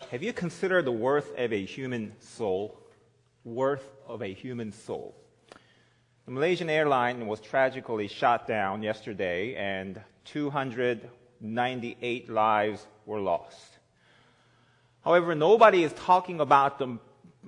Have you considered the worth of a human soul? Worth of a human soul. The Malaysian airline was tragically shot down yesterday, and 298 lives were lost. However, nobody is talking about the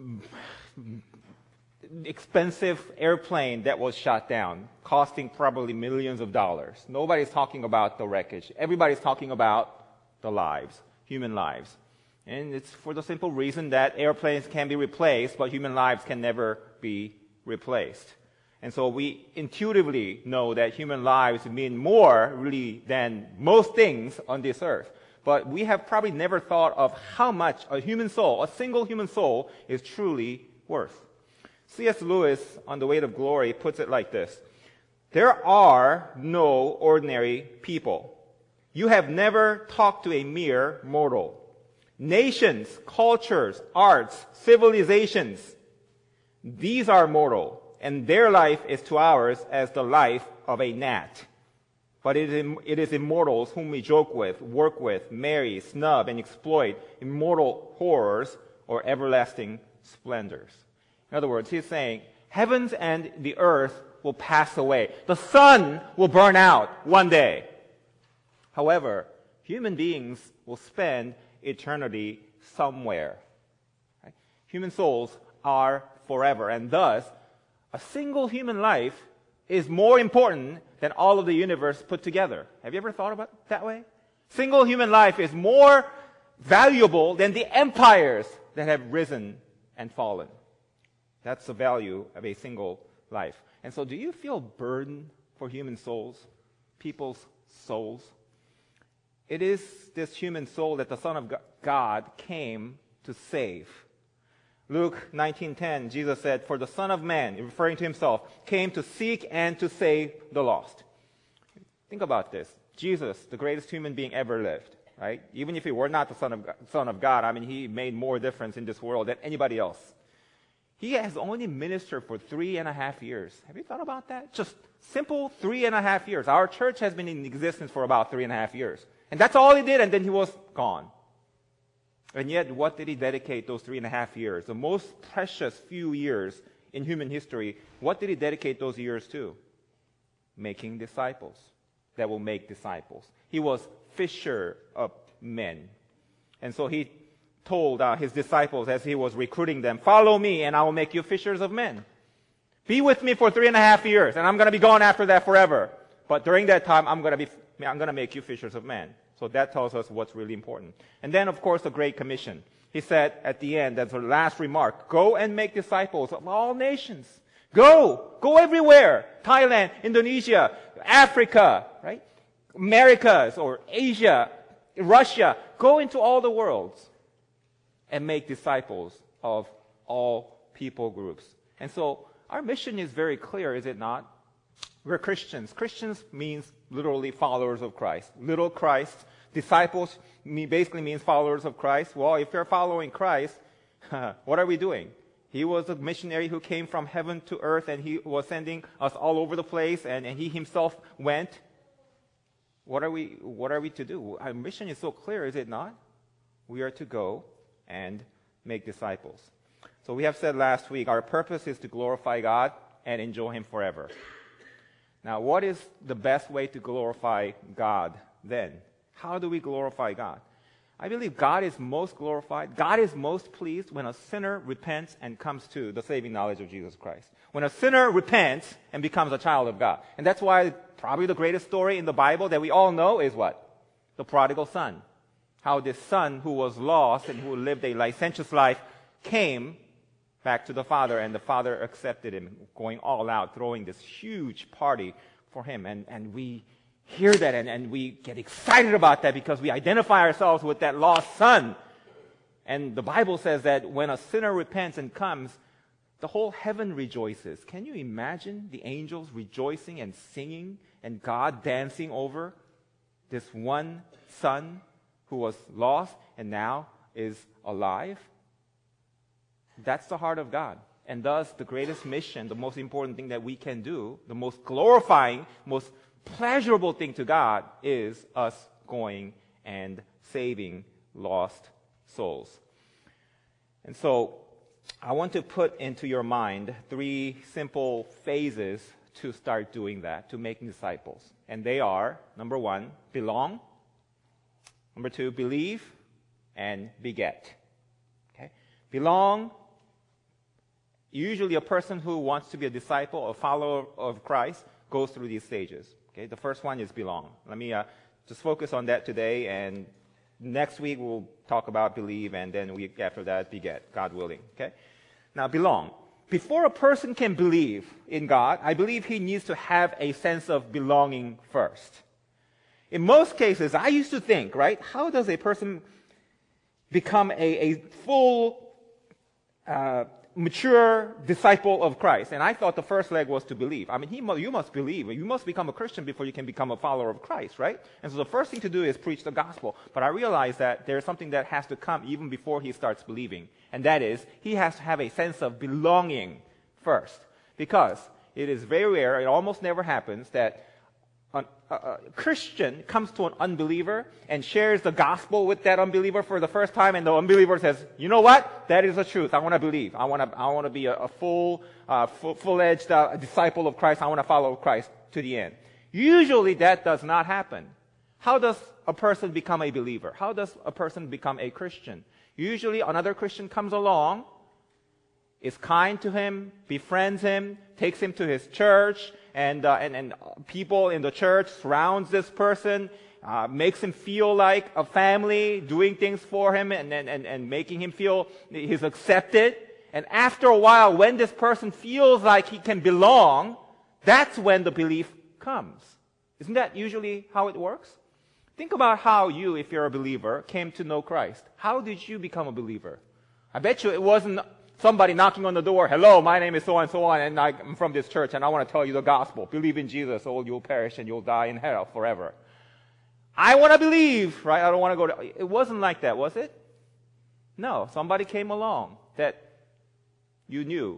expensive airplane that was shot down, costing probably millions of dollars. Nobody's talking about the wreckage. Everybody's talking about the lives, human lives. And it's for the simple reason that airplanes can be replaced, but human lives can never be replaced. And so we intuitively know that human lives mean more really than most things on this earth. But we have probably never thought of how much a human soul, a single human soul, is truly worth. C.S. Lewis, on The Weight of Glory, puts it like this: there are no ordinary people. You have never talked to a mere mortal. Nations, cultures, arts, civilizations, these are mortal, and their life is to ours as the life of a gnat. But it is immortals whom we joke with, work with, marry, snub, and exploit, immortal horrors or everlasting splendors. In other words, he's saying, heavens and the earth will pass away. The sun will burn out one day. However, human beings will spend eternity somewhere. Right? Human souls are forever, and thus, a single human life is more important than all of the universe put together. Have you ever thought about it that way? Single human life is more valuable than the empires that have risen and fallen. That's the value of a single life. And so do you feel burdened for human souls, people's souls? It is this human soul that the Son of God came to save. Luke 19:10, Jesus said, "For the Son of Man," referring to himself, "came to seek and to save the lost." Think about this. Jesus, the greatest human being ever lived, right? Even if he were not the Son of God, I mean, he made more difference in this world than anybody else. He has only ministered for 3.5 years. Have you thought about that? Just simple 3.5 years. Our church has been in existence for about 3.5 years. And that's all he did, and then he was gone. And yet, what did he dedicate those 3.5 years? The most precious few years in human history, what did he dedicate those years to? Making disciples that will make disciples. He was fisher of men. And so he told his disciples as he was recruiting them, "Follow me and I will make you fishers of men. Be with me for 3.5 years, and I'm going to be gone after that forever. But during that time, I'm going to make you fishers of men." So that tells us what's really important. And then, of course, the Great Commission. He said at the end, as a last remark, "Go and make disciples of all nations." Go everywhere. Thailand, Indonesia, Africa, right? Americas or Asia, Russia. Go into all the worlds and make disciples of all people groups. And so our mission is very clear, is it not? We're Christians. Christians means literally followers of Christ. Little Christ. Disciples basically means followers of Christ. Well, if you're following Christ, what are we doing? He was a missionary who came from heaven to earth, and he was sending us all over the place, and he himself went. What are we to do? Our mission is so clear, is it not? We are to go and make disciples. So we have said last week, our purpose is to glorify God and enjoy Him forever. Now, what is the best way to glorify God then? How do we glorify God? I believe God is most glorified, God is most pleased when a sinner repents and comes to the saving knowledge of Jesus Christ. When a sinner repents and becomes a child of God. And that's why probably the greatest story in the Bible that we all know is what? The prodigal son. How this son who was lost and who lived a licentious life came back to the father, and the father accepted him, going all out, throwing this huge party for him. And we hear that and we get excited about that because we identify ourselves with that lost son. And the Bible says that when a sinner repents and comes, the whole heaven rejoices. Can you imagine the angels rejoicing and singing and God dancing over this one son who was lost and now is alive? That's the heart of God. And thus, the greatest mission, the most important thing that we can do, the most glorifying, most pleasurable thing to God is us going and saving lost souls. And so I want to put into your mind 3 simple phases to start doing that, to making disciples. And they are, number 1, belong. Number 2, believe. And beget. Okay? Belong. Usually a person who wants to be a disciple, a follower of Christ, goes through these stages. Okay? The first one is belong. Let me just focus on that today, and next week we'll talk about believe, and then week after that, beget, God willing. Okay? Now, belong. Before a person can believe in God, I believe he needs to have a sense of belonging first. In most cases, I used to think, right, how does a person become a full, mature disciple of Christ? And I thought the first leg was to believe. I mean, you must believe. You must become a Christian before you can become a follower of Christ, right? And so the first thing to do is preach the gospel. But I realized that there's something that has to come even before he starts believing. And that is, he has to have a sense of belonging first. Because it is very rare, it almost never happens, that a Christian comes to an unbeliever and shares the gospel with that unbeliever for the first time, and the unbeliever says, you know what? That is the truth. I want to believe. I want to be a full-fledged disciple of Christ. I want to follow Christ to the end. Usually that does not happen. How does a person become a believer? How does a person become a Christian? Usually another Christian comes along, is kind to him, befriends him, takes him to his church, and people in the church surrounds this person, makes him feel like a family, doing things for him, and making him feel he's accepted. And after a while, when this person feels like he can belong, that's when the belief comes. Isn't that usually how it works? Think about how you, if you're a believer, came to know Christ. How did you become a believer? I bet you it wasn't somebody knocking on the door, hello, my name is so-and-so, and I'm from this church, and I want to tell you the gospel. Believe in Jesus, or you'll perish and you'll die in hell forever. I want to believe, right? I don't want to go to... It wasn't like that, was it? No, somebody came along that you knew,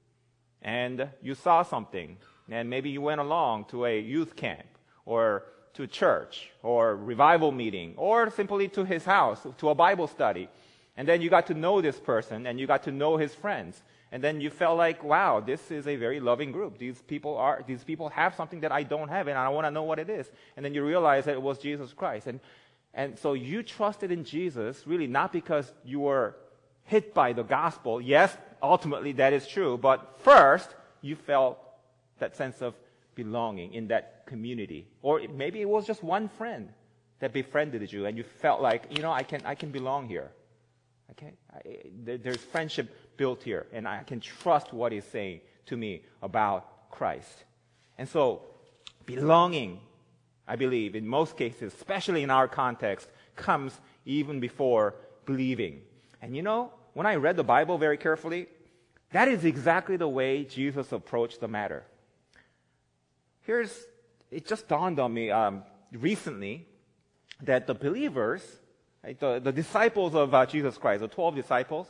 and you saw something, and maybe you went along to a youth camp, or to church, or revival meeting, or simply to his house, to a Bible study. And then you got to know this person, and you got to know his friends. And then you felt like, wow, this is a very loving group. These people have something that I don't have, and I want to know what it is. And then you realize that it was Jesus Christ. And so you trusted in Jesus, really not because you were hit by the gospel. Yes, ultimately that is true. But first, you felt that sense of belonging in that community. Or maybe it was just one friend that befriended you, and you felt like, you know, I can belong here. Okay, there's friendship built here, and I can trust what he's saying to me about Christ. And so, belonging, I believe, in most cases, especially in our context, comes even before believing. And you know, when I read the Bible very carefully, that is exactly the way Jesus approached the matter. It just dawned on me recently that the believers, right, the disciples of Jesus Christ, the 12 disciples,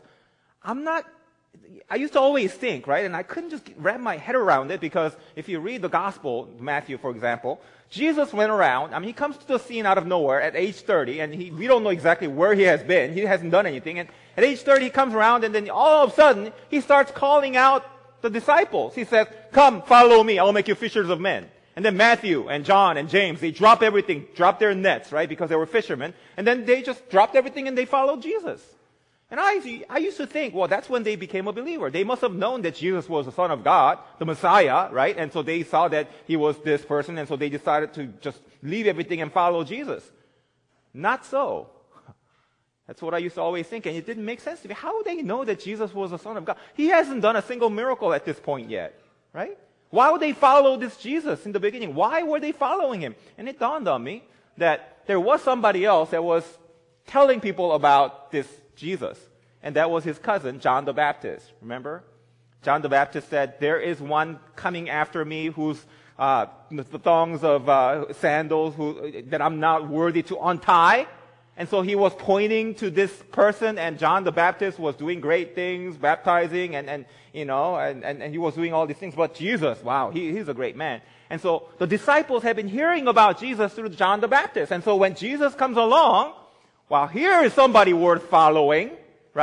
I used to always think, right, and I couldn't just wrap my head around it, because if you read the gospel, Matthew, for example, Jesus went around, he comes to the scene out of nowhere at age 30, and we don't know exactly where he has been. He hasn't done anything. And at age 30, he comes around, and then all of a sudden, he starts calling out the disciples. He says, come, follow me, I'll make you fishers of men. And then Matthew and John and James, they drop everything, drop their nets, right, because they were fishermen. And then they just dropped everything and they followed Jesus. And I used to think, well, that's when they became a believer. They must have known that Jesus was the Son of God, the Messiah, right? And so they saw that he was this person, and so they decided to just leave everything and follow Jesus. Not so. That's what I used to always think, and it didn't make sense to me. How would they know that Jesus was the Son of God? He hasn't done a single miracle at this point yet, right? Why would they follow this Jesus in the beginning? Why were they following him? And it dawned on me that there was somebody else that was telling people about this Jesus, and that was his cousin, John the Baptist. Remember? John the Baptist said, there is one coming after me whose the thongs of sandals that I'm not worthy to untie. And so he was pointing to this person, and John the Baptist was doing great things, baptizing, and he was doing all these things. But Jesus, wow, he's a great man. And so the disciples have been hearing about Jesus through John the Baptist. And so when Jesus comes along, wow, here is somebody worth following, right?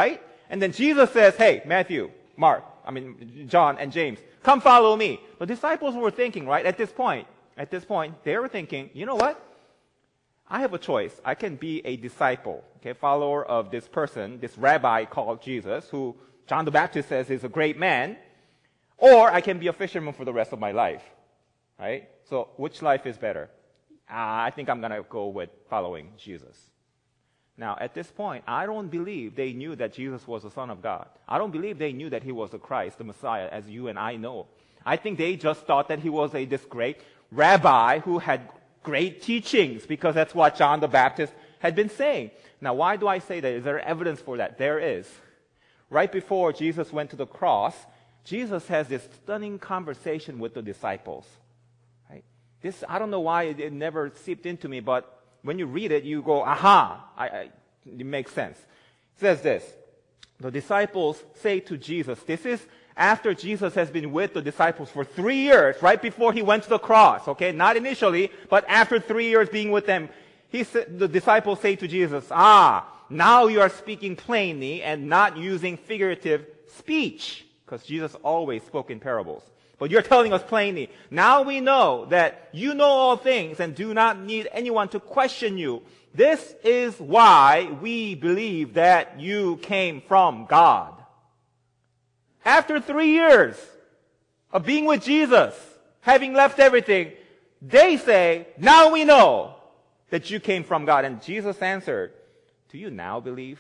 And then Jesus says, hey, Matthew, John and James, come follow me. The disciples were thinking, right, at this point, they were thinking, you know what? I have a choice. I can be a disciple, okay, follower of this person, this rabbi called Jesus, who John the Baptist says is a great man, or I can be a fisherman for the rest of my life, right? So which life is better? I think I'm going to go with following Jesus. Now, at this point, I don't believe they knew that Jesus was the Son of God. I don't believe they knew that he was the Christ, the Messiah, as you and I know. I think they just thought that he was this great rabbi who had great teachings, because that's what John the Baptist had been saying. Now, why do I say that? Is there evidence for that? There is. Right before Jesus went to the cross, Jesus has this stunning conversation with the disciples. Right? This, I don't know why it never seeped into me, but when you read it, you go, aha, it makes sense. It says this, the disciples say to Jesus, this is after Jesus has been with the disciples for 3 years, right before he went to the cross, okay? Not initially, but after 3 years being with them, the disciples say to Jesus, now you are speaking plainly and not using figurative speech, because Jesus always spoke in parables. But you're telling us plainly, now we know that you know all things and do not need anyone to question you. This is why we believe that you came from God. After 3 years of being with Jesus, having left everything, they say, now we know that you came from God. And Jesus answered, do you now believe?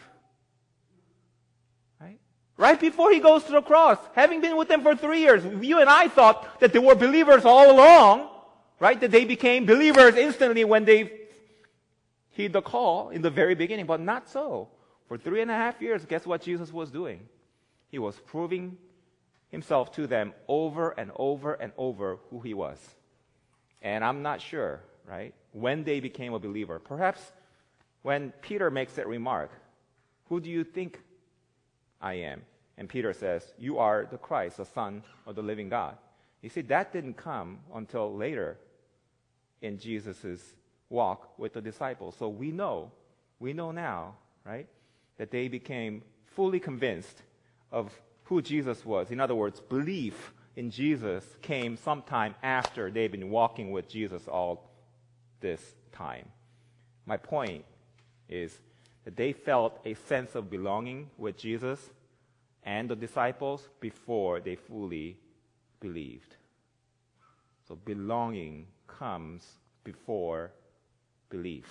Right before he goes to the cross, having been with them for 3 years, you and I thought that they were believers all along, right? That they became believers instantly when they heed the call in the very beginning, but not so. For 3.5 years, guess what Jesus was doing? He was proving himself to them over and over and over who he was. And I'm not sure, right, when they became a believer. Perhaps when Peter makes that remark, who do you think I am? And Peter says, you are the Christ, the Son of the living God. You see, that didn't come until later in Jesus' walk with the disciples. So we know now, right, that they became fully convinced of who Jesus was. In other words, belief in Jesus came sometime after they've been walking with Jesus all this time. My point is that they felt a sense of belonging with Jesus and the disciples before they fully believed. So belonging comes before belief.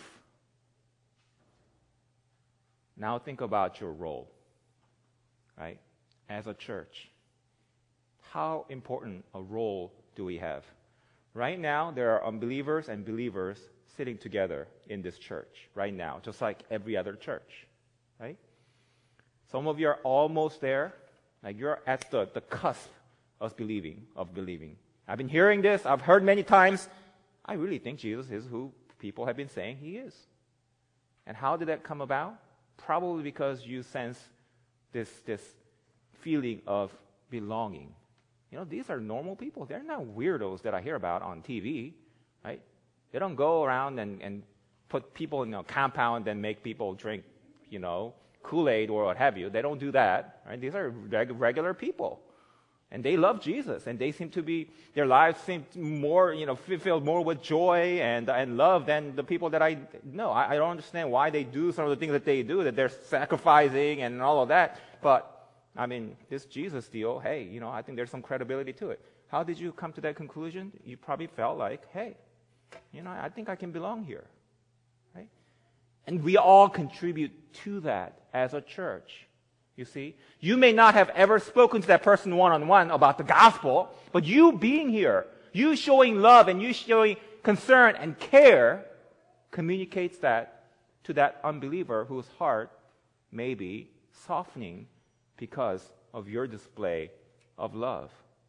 Now think about your role, right? As a church. How important a role do we have? Right now, there are unbelievers and believers sitting together in this church right now, just like every other church, right? Some of you are almost there, like you're at the cusp of believing. I've been hearing this, I've heard many times, I really think Jesus is who people have been saying he is. And how did that come about? Probably because you sense this feeling of belonging. You know, these are normal people. They're not weirdos that I hear about on TV, right? They don't go around and put people in a compound and make people drink, Kool-Aid or what have you. They don't do that, right? These are regular people. And they love Jesus, and they seem to be, their lives seem more, filled more with joy and love than the people that I know. I don't understand why they do some of the things that they do, that they're sacrificing and all of that. But, this Jesus deal, hey, I think there's some credibility to it. How did you come to that conclusion? You probably felt like, hey, I think I can belong here, right? And we all contribute to that as a church. You see, you may not have ever spoken to that person one-on-one about the gospel, but you being here, you showing love and you showing concern and care communicates that to that unbeliever whose heart may be softening because of your display of love.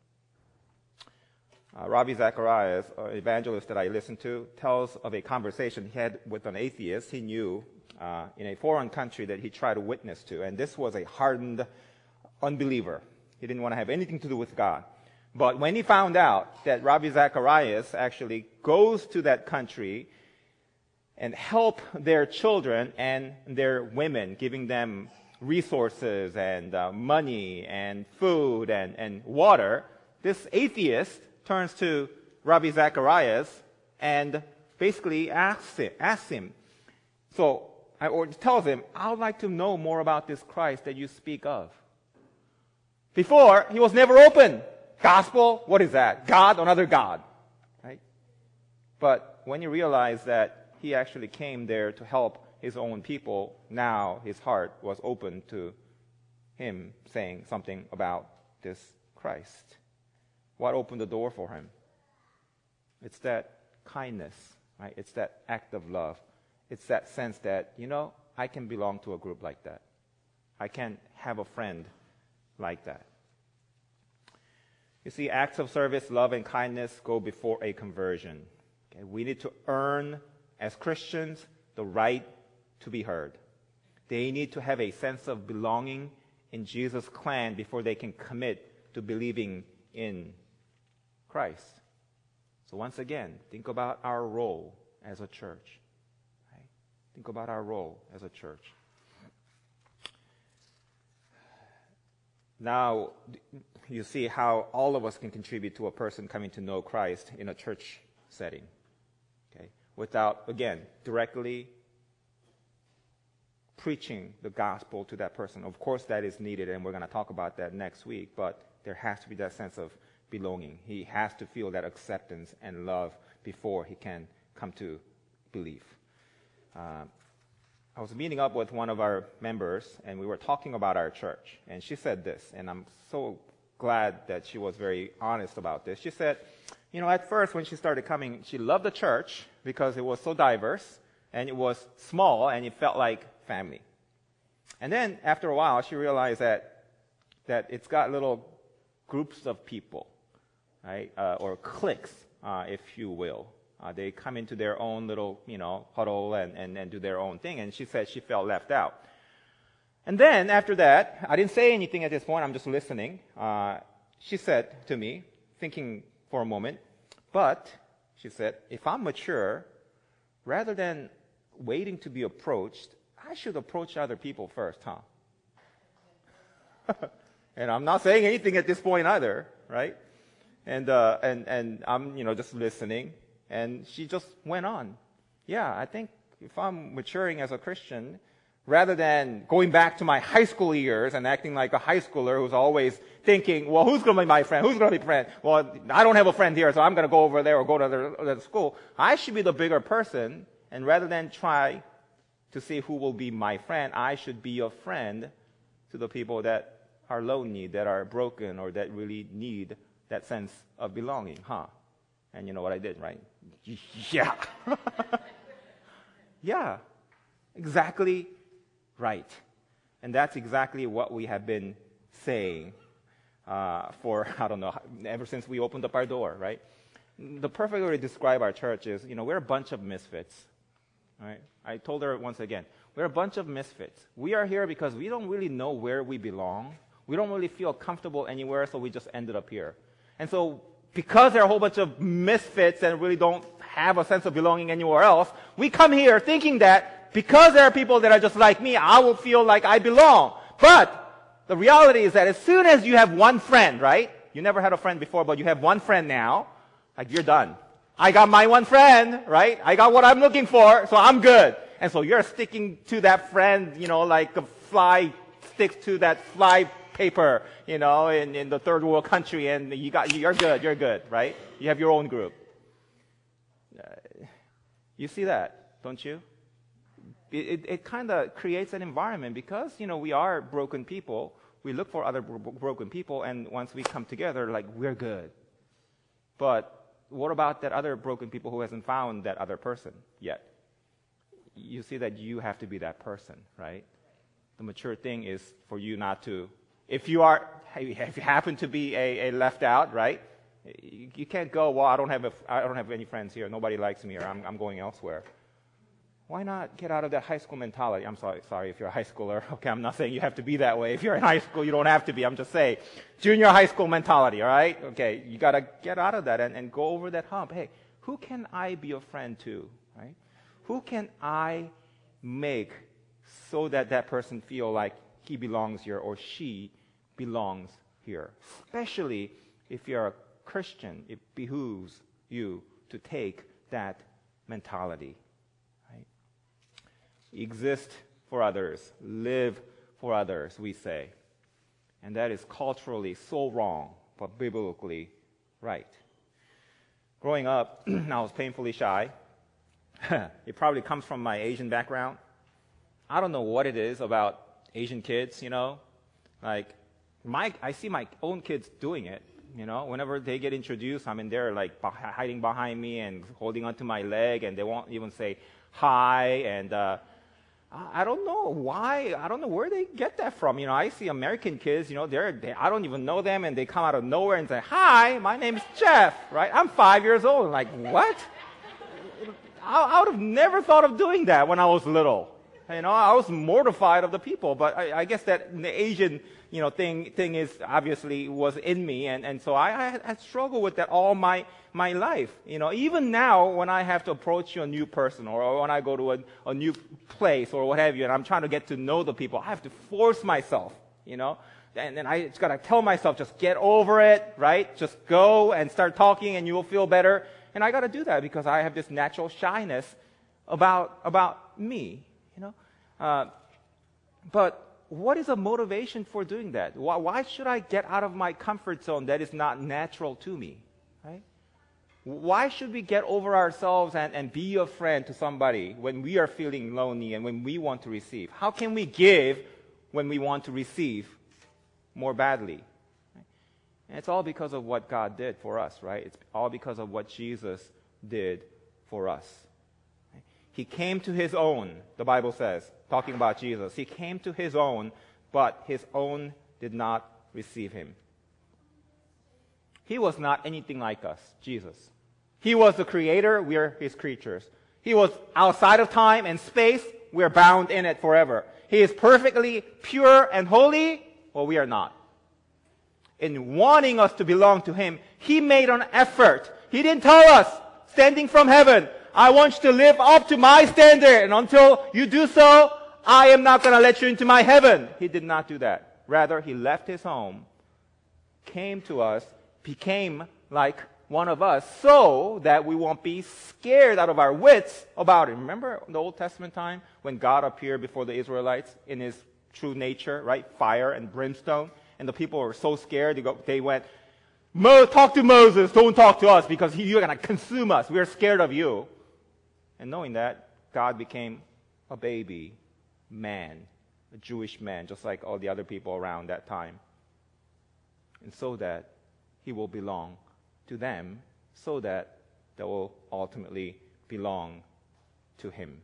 Ravi Zacharias, an evangelist that I listened to, tells of a conversation he had with an atheist he knew in a foreign country that he tried to witness to. And this was a hardened unbeliever. He didn't want to have anything to do with God. But when he found out that Ravi Zacharias actually goes to that country and help their children and their women, giving them resources and money and food and water, this atheist turns to Rabbi Zacharias and basically asks him, or tells him, I would like to know more about this Christ that you speak of. Before, he was never open. Gospel, what is that? God, another God. Right? But when you realize that he actually came there to help his own people, now his heart was open to him saying something about this Christ. What opened the door for him? It's that kindness, right? It's that act of love. It's that sense that, I can belong to a group like that. I can have a friend like that. You see, acts of service, love, and kindness go before a conversion. Okay? We need to earn, as Christians, the right to be heard. They need to have a sense of belonging in Jesus' clan before they can commit to believing in Christ. So once again, think about our role as a church. Right? Think about our role as a church. Now, you see how all of us can contribute to a person coming to know Christ in a church setting. Okay? Without, again, directly preaching the gospel to that person. Of course, that is needed, and we're going to talk about that next week, but there has to be that sense of belonging. He has to feel that acceptance and love before he can come to believe. I was meeting up with one of our members, and we were talking about our church, and she said this, and I'm so glad that she was very honest about this. She said, at first when she started coming, she loved the church because it was so diverse, and it was small, and it felt like family. And then after a while, she realized that it's got little groups of people, right, or cliques, if you will. They come into their own little, huddle and do their own thing. And she said she felt left out. And then after that, I didn't say anything at this point. I'm just listening. She said to me, thinking for a moment, but she said, if I'm mature, rather than waiting to be approached, I should approach other people first, huh? And I'm not saying anything at this point either, right? And I'm, just listening. And she just went on. Yeah, I think if I'm maturing as a Christian, rather than going back to my high school years and acting like a high schooler who's always thinking, well, who's going to be my friend? Who's going to be friend? Well, I don't have a friend here, so I'm going to go over there or go to other school. I should be the bigger person, and rather than try to see who will be my friend, I should be a friend to the people that are lonely, that are broken, or that really need that sense of belonging, huh? And you know what I did, right? Yeah. Yeah. Exactly right. And that's exactly what we have been saying for, ever since we opened up our door, right? The perfect way to describe our church is, we're a bunch of misfits, right? I told her once again, we're a bunch of misfits. We are here because we don't really know where we belong. We don't really feel comfortable anywhere, so we just ended up here. And so because there are a whole bunch of misfits and really don't have a sense of belonging anywhere else, we come here thinking that because there are people that are just like me, I will feel like I belong. But the reality is that as soon as you have one friend, right? You never had a friend before, but you have one friend now, like you're done. I got my one friend, right? I got what I'm looking for, so I'm good. And so you're sticking to that friend, like a fly sticks to that fly paper, in the third world country, and you're good, right? You have your own group. You see that, don't you? It kind of creates an environment because, we are broken people. We look for other broken people, and once we come together, like, we're good. But what about that other broken people who hasn't found that other person yet? You see that you have to be that person, right? The mature thing is for you not to. If you happen to be a left out, right? You can't go, well, I don't have any friends here. Nobody likes me, or I'm going elsewhere. Why not get out of that high school mentality? I'm sorry if you're a high schooler. Okay, I'm not saying you have to be that way. If you're in high school, you don't have to be. I'm just saying, junior high school mentality, all right? Okay, you got to get out of that and go over that hump. Hey, who can I be a friend to, right? Who can I make so that person feel like he belongs here or she belongs here. Especially if you're a Christian, it behooves you to take that mentality. Right? Exist for others, live for others, we say. And that is culturally so wrong, but biblically right. Growing up, I was painfully shy. It probably comes from my Asian background. I don't know what it is about Asian kids, Like, I see my own kids doing it, Whenever they get introduced, I'm in there, like, hiding behind me and holding onto my leg, and they won't even say hi, and I don't know why. I don't know where they get that from. I see American kids, I don't even know them, and they come out of nowhere and say, "Hi, my name is Jeff," right? I'm 5 years old. I'm like, what? I would have never thought of doing that when I was little. I was mortified of the people, but I guess that the Asian, thing is obviously was in me, and so I struggled with that all my life. Even now when I have to approach a new person or when I go to a new place or what have you, and I'm trying to get to know the people, I have to force myself, and I just gotta tell myself, just get over it, right? Just go and start talking and you will feel better. And I gotta do that because I have this natural shyness about me, But what is a motivation for doing that? Why should I get out of my comfort zone that is not natural to me, right? Why should we get over ourselves and be a friend to somebody when we are feeling lonely and when we want to receive? How can we give when we want to receive more badly? And it's all because of what God did for us, right? It's all because of what Jesus did for us. He came to his own, the Bible says, talking about Jesus. He came to his own, but his own did not receive him. He was not anything like us, Jesus. He was the creator, we are his creatures. He was outside of time and space, we are bound in it forever. He is perfectly pure and holy, well, we are not. In wanting us to belong to him, he made an effort. He didn't tell us, standing from heaven, I want you to live up to my standard, and until you do so, I am not going to let you into my heaven. He did not do that. Rather, he left his home, came to us, became like one of us, so that we won't be scared out of our wits about it. Remember the Old Testament time when God appeared before the Israelites in his true nature, right? Fire and brimstone. And the people were so scared, they went, talk to Moses, don't talk to us because you're going to consume us. We're scared of you. And knowing that, God became a baby man, a Jewish man, just like all the other people around that time. And so that he will belong to them, so that they will ultimately belong to him.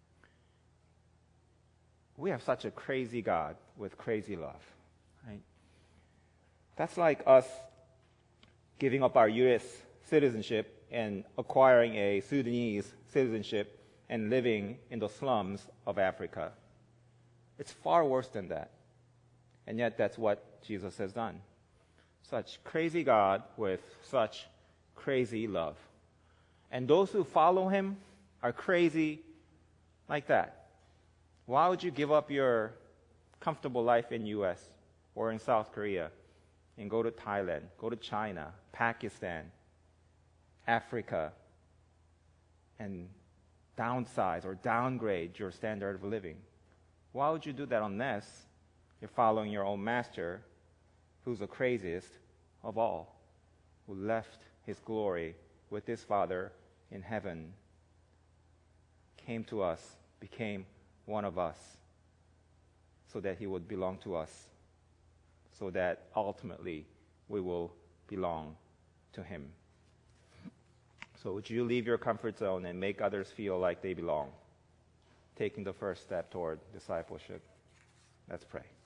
We have such a crazy God with crazy love, right? That's like us giving up our U.S. citizenship and acquiring a Sudanese citizenship and living in the slums of Africa. It's far worse than that. And yet that's what Jesus has done. Such crazy God with such crazy love. And those who follow him are crazy like that. Why would you give up your comfortable life in U.S. or in South Korea and go to Thailand, go to China, Pakistan, Africa, and downsize or downgrade your standard of living? Why would you do that unless you're following your own master, who's the craziest of all, who left his glory with his Father in heaven, came to us, became one of us, so that he would belong to us, so that ultimately we will belong to him. So would you leave your comfort zone and make others feel like they belong, taking the first step toward discipleship? Let's pray.